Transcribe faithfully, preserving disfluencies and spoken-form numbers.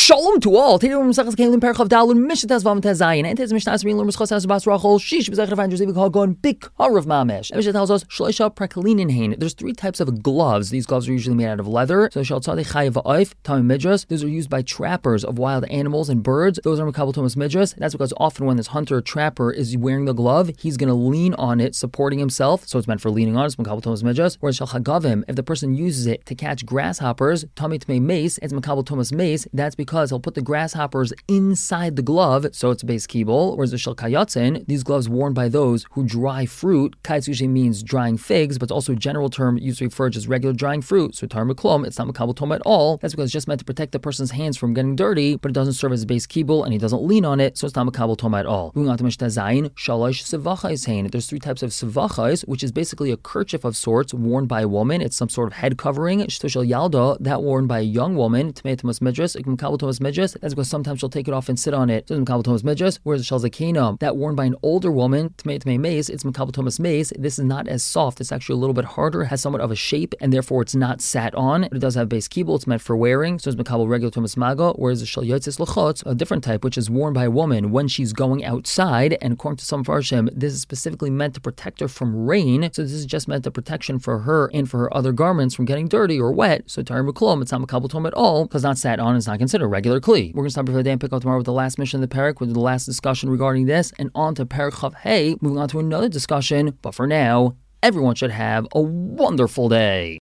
Shalom to all. Today we're Masechtas Kelim Perchav Dalun Mishnah Vav Tezayin. And today's Mishnah is reading L'Mers Chos Bas Rachel Shish B'Zechar Avandros Zivik Hagon Big Harav Mamesh. And Mishnah tells us Shloisha Prakalinin Hain. There's three types of gloves. These gloves are usually made out of leather. So Shal Tzadei Chayav Va'oif Tamim Midras. Those are used by trappers of wild animals and birds. Those are Makabel Thomas Midras. That's because often when this hunter or trapper is wearing the glove, he's going to lean on it, supporting himself. So it's meant for leaning on. It's Makabel Thomas Midras. Whereas Shal Chagavim, if the person uses it to catch grasshoppers, Tamit Mei Mace, it's Makabel Thomas Mace. That's because he'll put the grasshoppers inside the glove, so it's a base kibble. Whereas the shel kayatzin, these gloves worn by those who dry fruit. Kaitz usually means drying figs, but it's also a general term used to refer to just regular drying fruit. So tar meklum, it's not makabel tom at all. That's because it's just meant to protect the person's hands from getting dirty, but it doesn't serve as a base kibble, and he doesn't lean on it, so it's not makabel tom at all. Moving on to Mishnah Zayin, shalosh sevachais hain. There's three types of sevachais, which is basically a kerchief of sorts worn by a woman. It's some sort of head covering. Shtoshel yalda, that worn by a young woman. Tmei Thomas Midras, makabel Thomas Midras. That's because sometimes she'll take it off and sit on it. So it's Makabel Thomas Midras. Whereas the Shel Zakena, that worn by an older woman, Tmei Tmei Mace, it's Makabel Thomas Mace. This is not as soft. It's actually a little bit harder, has somewhat of a shape, and therefore it's not sat on. But it does have base kibble. It's meant for wearing. So it's Makabel regular Thomas Maga. Whereas the Shel Yotzes Lachotz, a different type, which is worn by a woman when she's going outside. And according to some Farshim, this is specifically meant to protect her from rain. So this is just meant to protection for her and for her other garments from getting dirty or wet. So Tari Meklum, it's not Makabel Tom at all, because not sat on is not considered regular kli. We're going to stop here for the day and pick up tomorrow with the last mission of the parak, with the last discussion regarding this, and on to Parak Chav Hey, moving on to another discussion. But for now, everyone should have a wonderful day.